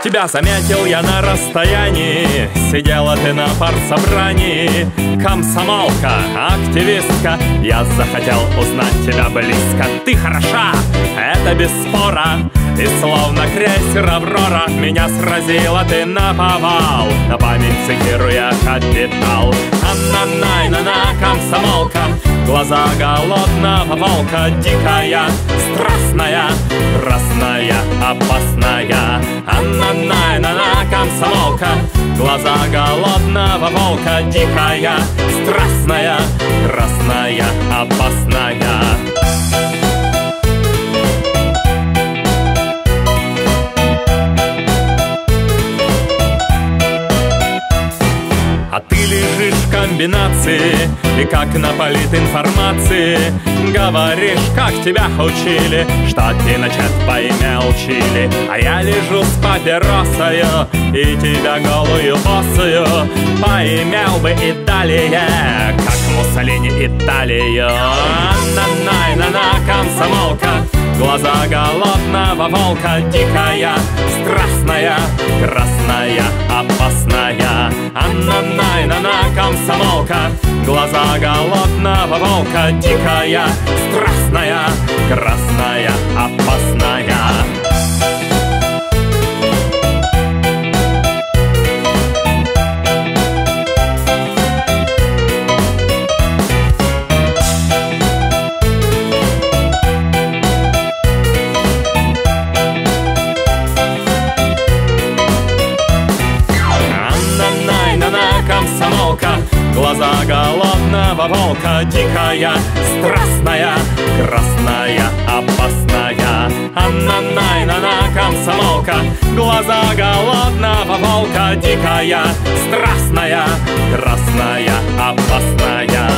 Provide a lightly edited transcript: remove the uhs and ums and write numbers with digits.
Тебя заметил я на расстоянии, сидела ты на партсобрании. Комсомолка, активистка, я захотел узнать тебя близко. Ты хороша, это без спора, и словно крейсер «Аврора» меня сразила ты наповал. На память цитируя «Капитал». Анна-най-на-на, комсомолка, глаза голодного волка, дикая, страстная, красная, опасная. Анна-най-на-на, комсомолка, глаза голодного волка, дикая, страстная, красная, опасная. А ты лежишь в комбинации, и как на политинформации говоришь, как тебя учили, что ты начат поимел-чили. А я лежу с папиросою, и тебя голую босую поимел бы и далее, как Муссолини Италию. На-най-на-на, комсомолка, глаза голодного волка, дикая, страстная, красная, опасная. Анна-най-на-на, комсомолка, глаза голодного волка, дикая, страстная, красная, опасная. Комсомолка, глаза голодного волка, дикая, страстная, красная, опасная. Анна-най-на-на, комсомолка, глаза голодного волка, дикая, страстная, красная, опасная.